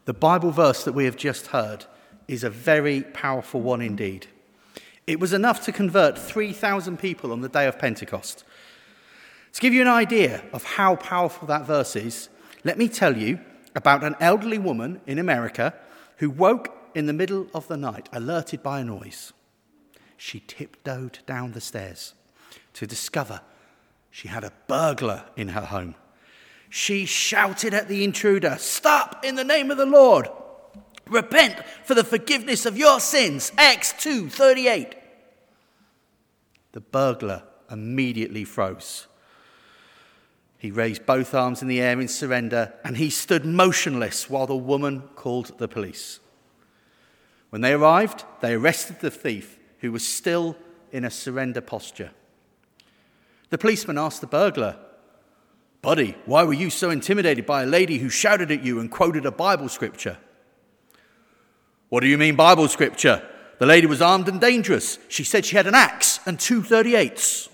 The Bible verse that we have just heard is a very powerful one indeed. It was enough to convert 3,000 people on the day of Pentecost. To give you an idea of how powerful that verse is, let me tell you about an elderly woman in America who woke in the middle of the night, alerted by a noise. She tiptoed down the stairs to discover she had a burglar in her home. She shouted at the intruder, "Stop in the name of the Lord! Repent for the forgiveness of your sins." Acts 2:38. The burglar immediately froze. He raised both arms in the air in surrender, and he stood motionless while the woman called the police. When they arrived, they arrested the thief, who was still in a surrender posture. The policeman asked the burglar, "Buddy, why were you so intimidated by a lady who shouted at you and quoted a Bible scripture?" "What do you mean Bible scripture? The lady was armed and dangerous. She said she had an axe and 238s.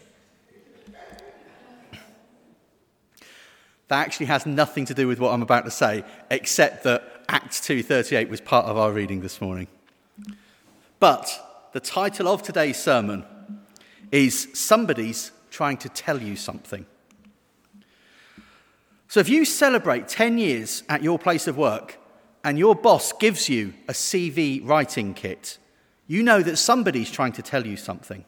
That actually has nothing to do with what I'm about to say, except that Acts 2:38 was part of our reading this morning. But the title of today's sermon is Somebody's Trying to Tell You Something. So if you celebrate 10 years at your place of work and your boss gives you a CV writing kit, you know that somebody's trying to tell you something.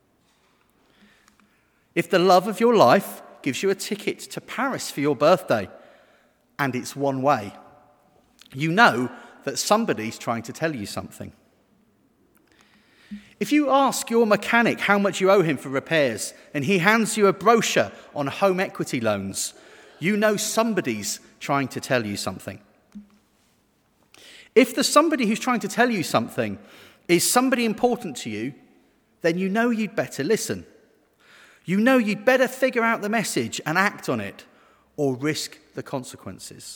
If the love of your life gives you a ticket to Paris for your birthday and it's one way, you know that somebody's trying to tell you something. If you ask your mechanic how much you owe him for repairs and he hands you a brochure on home equity loans, you know somebody's trying to tell you something. If the somebody who's trying to tell you something is somebody important to you, then you know you'd better listen. You know you'd better figure out the message and act on it, or risk the consequences.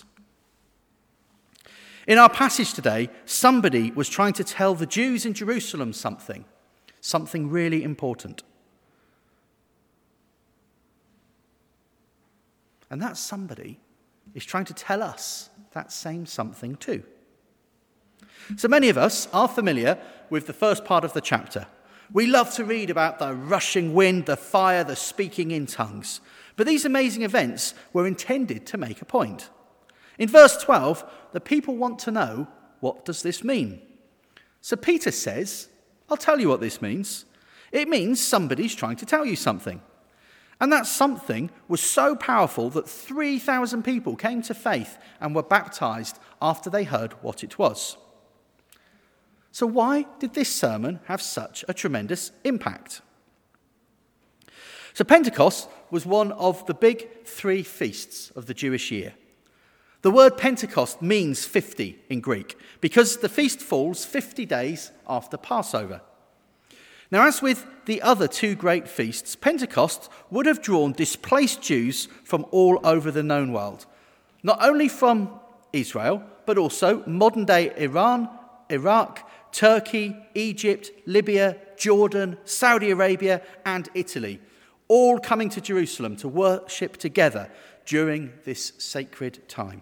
In our passage today, somebody was trying to tell the Jews in Jerusalem something really important. And that somebody is trying to tell us that same something too. So many of us are familiar with the first part of the chapter. We love to read about the rushing wind, the fire, the speaking in tongues. But these amazing events were intended to make a point. In verse 12, the people want to know, what does this mean? So Peter says, I'll tell you what this means. It means somebody's trying to tell you something. And that something was so powerful that 3,000 people came to faith and were baptized after they heard what it was. So why did this sermon have such a tremendous impact? So Pentecost was one of the big 3 feasts of the Jewish year. The word Pentecost means 50 in Greek because the feast falls 50 days after Passover. Now, as with the other 2 great feasts, Pentecost would have drawn displaced Jews from all over the known world, not only from Israel, but also modern-day Iran, Iraq, Turkey, Egypt, Libya, Jordan, Saudi Arabia, and Italy, all coming to Jerusalem to worship together during this sacred time.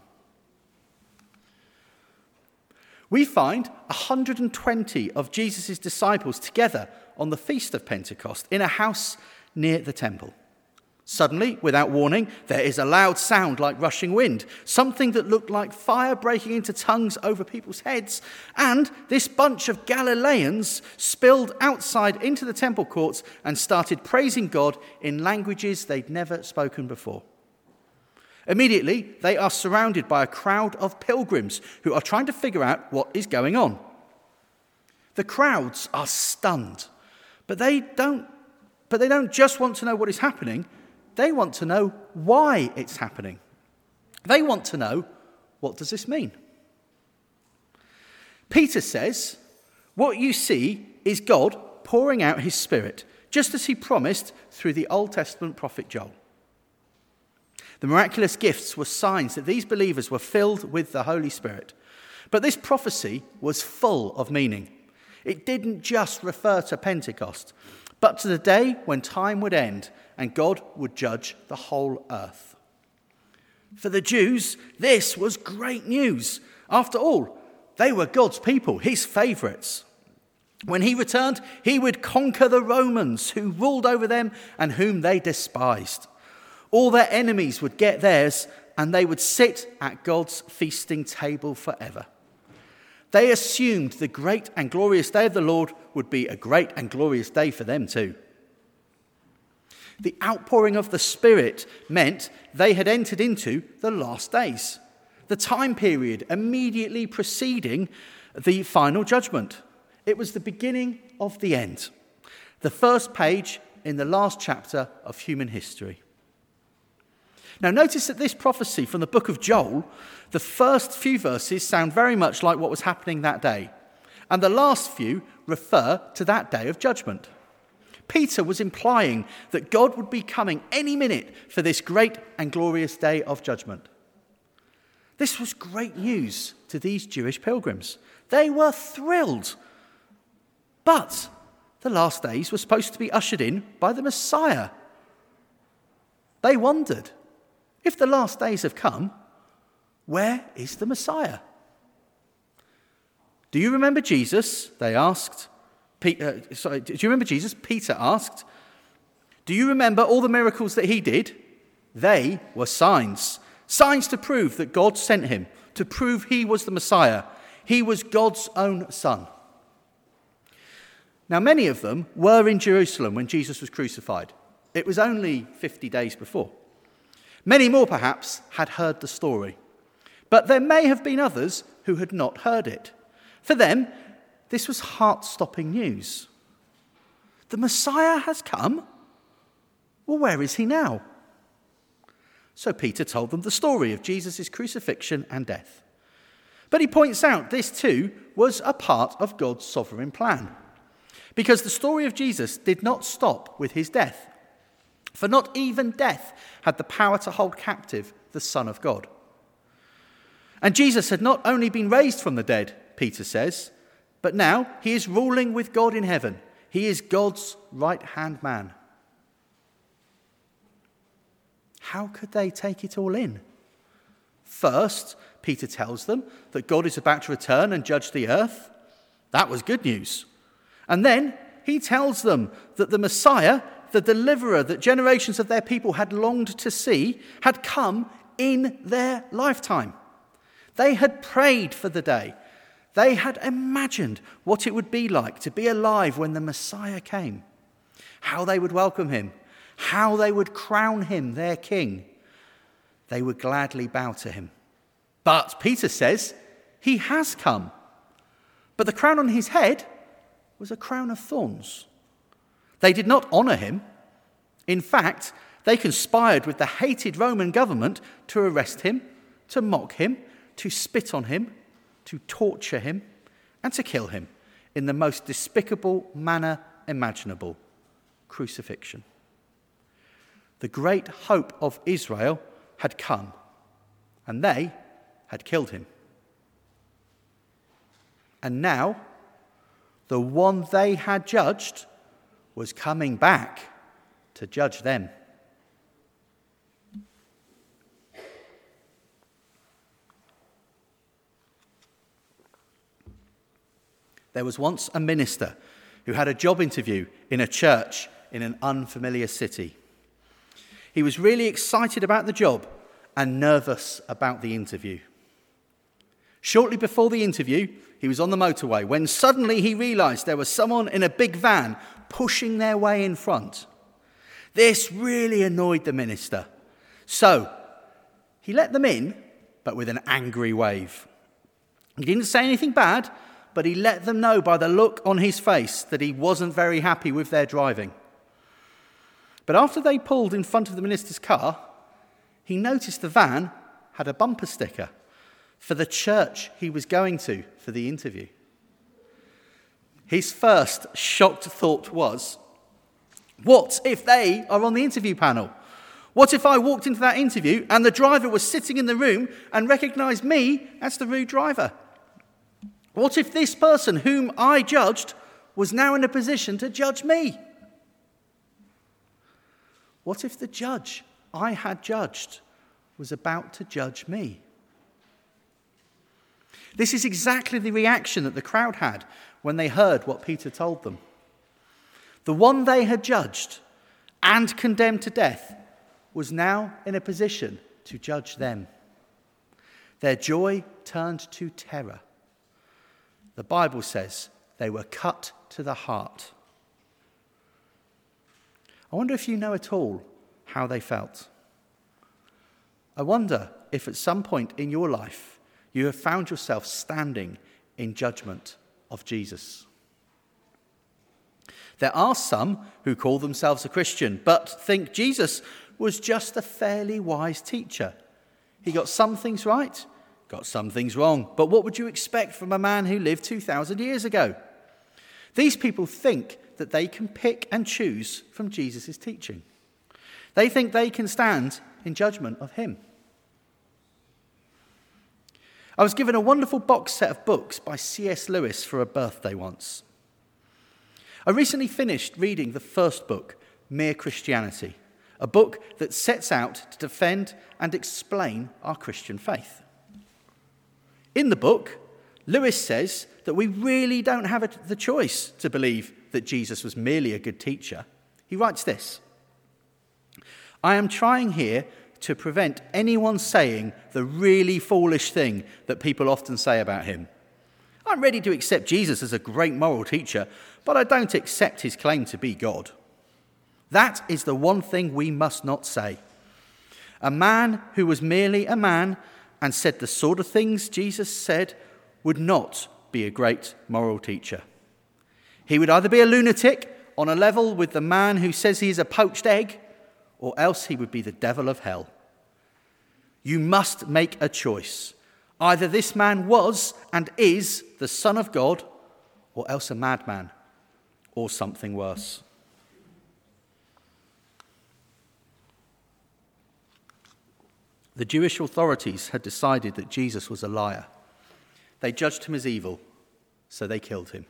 We find 120 of Jesus' disciples together on the Feast of Pentecost in a house near the temple. Suddenly, without warning, there is a loud sound like rushing wind, something that looked like fire breaking into tongues over people's heads, and this bunch of Galileans spilled outside into the temple courts and started praising God in languages they'd never spoken before. Immediately, they are surrounded by a crowd of pilgrims who are trying to figure out what is going on. The crowds are stunned, but they don't just want to know what is happening. They want to know why it's happening. They want to know, what does this mean? Peter says, what you see is God pouring out his Spirit, just as he promised through the Old Testament prophet Joel. The miraculous gifts were signs that these believers were filled with the Holy Spirit. But this prophecy was full of meaning. It didn't just refer to Pentecost, but to the day when time would end and God would judge the whole earth. For the Jews, this was great news. After all, they were God's people, his favourites. When he returned, he would conquer the Romans who ruled over them and whom they despised. All their enemies would get theirs, and they would sit at God's feasting table forever. They assumed the great and glorious day of the Lord would be a great and glorious day for them too. The outpouring of the Spirit meant they had entered into the last days, the time period immediately preceding the final judgment. It was the beginning of the end, the first page in the last chapter of human history. Now notice that this prophecy from the book of Joel, the first few verses sound very much like what was happening that day, and the last few refer to that day of judgment. Peter was implying that God would be coming any minute for this great and glorious day of judgment. This was great news to these Jewish pilgrims. They were thrilled. But the last days were supposed to be ushered in by the Messiah. They wondered, if the last days have come, where is the Messiah? Do you remember Jesus? They asked. Do you remember Jesus? Peter asked. Do you remember all the miracles that he did? They were signs. Signs to prove that God sent him, to prove he was the Messiah. He was God's own son. Now, many of them were in Jerusalem when Jesus was crucified. It was only 50 days before. Many more, perhaps, had heard the story. But there may have been others who had not heard it. For them, this was heart-stopping news. The Messiah has come? Well, where is he now? So Peter told them the story of Jesus' crucifixion and death. But he points out this too was a part of God's sovereign plan. Because the story of Jesus did not stop with his death. For not even death had the power to hold captive the Son of God. And Jesus had not only been raised from the dead, Peter says, but now he is ruling with God in heaven. He is God's right-hand man. How could they take it all in? First, Peter tells them that God is about to return and judge the earth. That was good news. And then he tells them that the Messiah, the deliverer that generations of their people had longed to see, had come in their lifetime. They had prayed for the day. They had imagined what it would be like to be alive when the Messiah came, how they would welcome him, how they would crown him their king. They would gladly bow to him. But Peter says he has come. But the crown on his head was a crown of thorns. They did not honour him. In fact, they conspired with the hated Roman government to arrest him, to mock him, to spit on him, to torture him, and to kill him in the most despicable manner imaginable: crucifixion. The great hope of Israel had come, and they had killed him. And now, the one they had judged was coming back to judge them. There was once a minister who had a job interview in a church in an unfamiliar city. He was really excited about the job and nervous about the interview. Shortly before the interview, he was on the motorway when suddenly he realised there was someone in a big van pushing their way in front. This really annoyed the minister. So he let them in, but with an angry wave. He didn't say anything bad, but he let them know by the look on his face that he wasn't very happy with their driving. But after they pulled in front of the minister's car, he noticed the van had a bumper sticker for the church he was going to for the interview. His first shocked thought was, what if they are on the interview panel? What if I walked into that interview and the driver was sitting in the room and recognised me as the rude driver? What if this person whom I judged was now in a position to judge me? What if the judge I had judged was about to judge me? This is exactly the reaction that the crowd had when they heard what Peter told them. The one they had judged and condemned to death was now in a position to judge them. Their joy turned to terror. The Bible says they were cut to the heart. I wonder if you know at all how they felt. I wonder if at some point in your life you have found yourself standing in judgment of Jesus. There are some who call themselves a Christian but think Jesus was just a fairly wise teacher. He got some things right, got some things wrong. But what would you expect from a man who lived 2,000 years ago? These people think that they can pick and choose from Jesus' teaching. They think they can stand in judgment of him. I was given a wonderful box set of books by C.S. Lewis for a birthday once. I recently finished reading the first book, Mere Christianity, a book that sets out to defend and explain our Christian faith. In the book, Lewis says that we really don't have the choice to believe that Jesus was merely a good teacher. He writes this: "I am trying here to prevent anyone saying the really foolish thing that people often say about him. I'm ready to accept Jesus as a great moral teacher, but I don't accept his claim to be God. That is the one thing we must not say. A man who was merely a man and said the sort of things Jesus said would not be a great moral teacher. He would either be a lunatic on a level with the man who says he is a poached egg, or else he would be the devil of hell. You must make a choice. Either this man was and is the Son of God, or else a madman, or something worse." The Jewish authorities had decided that Jesus was a liar. They judged him as evil, so they killed him.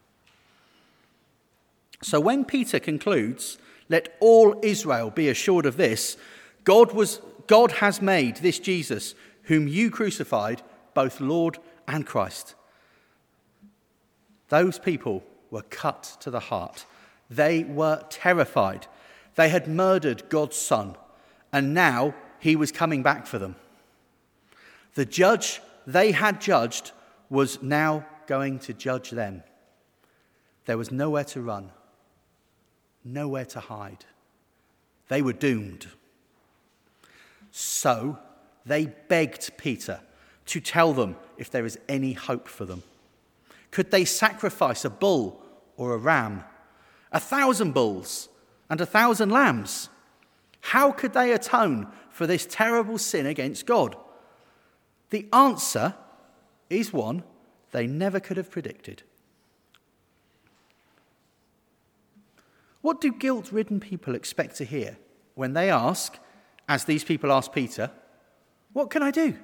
So when Peter concludes, "Let all Israel be assured of this, God has made this Jesus, whom you crucified, both Lord and Christ." Those people were cut to the heart. They were terrified. They had murdered God's Son, and now he was coming back for them. The judge they had judged was now going to judge them. There was nowhere to run, nowhere to hide. They were doomed. So they begged Peter to tell them if there is any hope for them. Could they sacrifice a bull or a ram, 1,000 bulls and 1,000 lambs? How could they atone for this terrible sin against God? The answer is one they never could have predicted. What do guilt-ridden people expect to hear when they ask, as these people asked Peter, "What can I do?"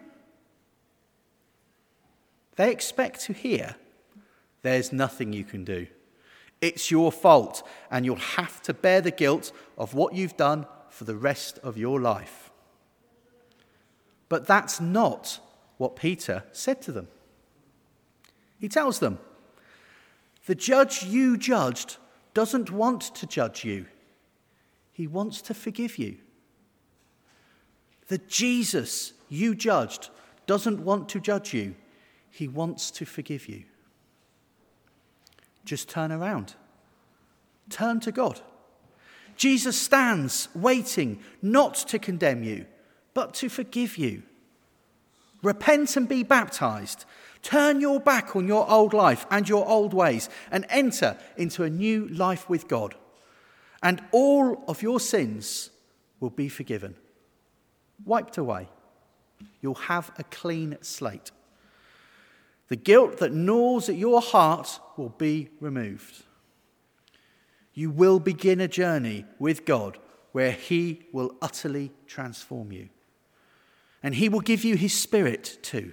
They expect to hear, "There's nothing you can do. It's your fault, and you'll have to bear the guilt of what you've done for the rest of your life." But that's not what Peter said to them. He tells them, "The judge you judged doesn't want to judge you. He wants to forgive you. The Jesus you judged doesn't want to judge you. He wants to forgive you. Just turn around. Turn to God. Jesus stands waiting not to condemn you, but to forgive you. Repent and be baptized. Turn your back on your old life and your old ways and enter into a new life with God. And all of your sins will be forgiven, wiped away. You'll have a clean slate. The guilt that gnaws at your heart will be removed. You will begin a journey with God where he will utterly transform you. And he will give you his Spirit too.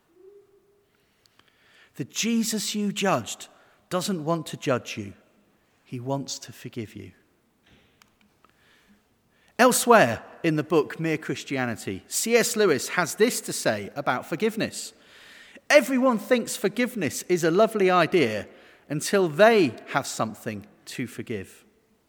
The Jesus you judged doesn't want to judge you. He wants to forgive you. Elsewhere in the book Mere Christianity, C.S. Lewis has this to say about forgiveness. Everyone thinks forgiveness is a lovely idea until they have something to forgive.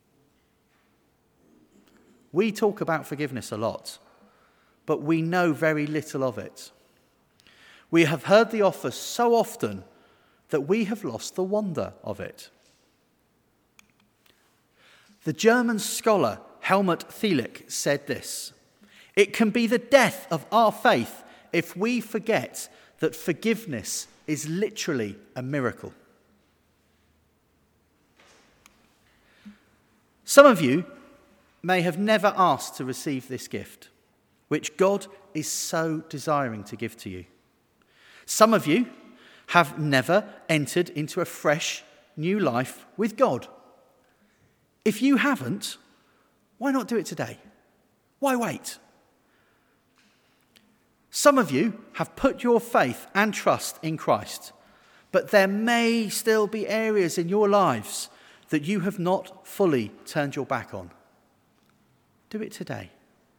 We talk about forgiveness a lot, but we know very little of it. We have heard the offer so often that we have lost the wonder of it. The German scholar Helmut Thielicke said this: "It can be the death of our faith if we forget that forgiveness is literally a miracle." Some of you may have never asked to receive this gift, which God is so desiring to give to you. Some of you have never entered into a fresh, new life with God. If you haven't, why not do it today? Why wait? Some of you have put your faith and trust in Christ, but there may still be areas in your lives that you have not fully turned your back on. Do it today.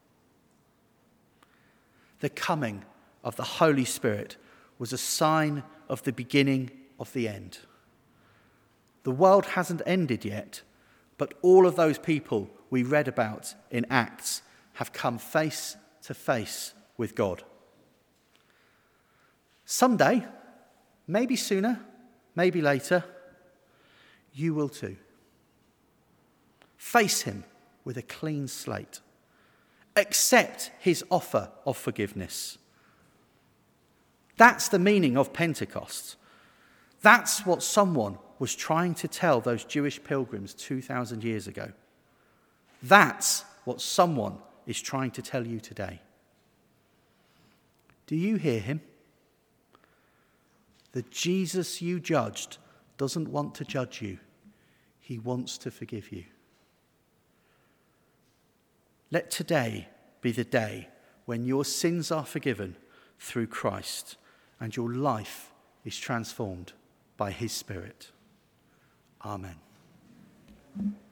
The coming of the Holy Spirit was a sign of the beginning of the end. The world hasn't ended yet, but all of those people we read about in Acts have come face to face with God. Someday, maybe sooner, maybe later, you will too. Face him with a clean slate. Accept his offer of forgiveness. That's the meaning of Pentecost. That's what someone was trying to tell those Jewish pilgrims 2,000 years ago. That's what someone is trying to tell you today. Do you hear him? The Jesus you judged doesn't want to judge you. He wants to forgive you. Let today be the day when your sins are forgiven through Christ and your life is transformed by his Spirit. Amen.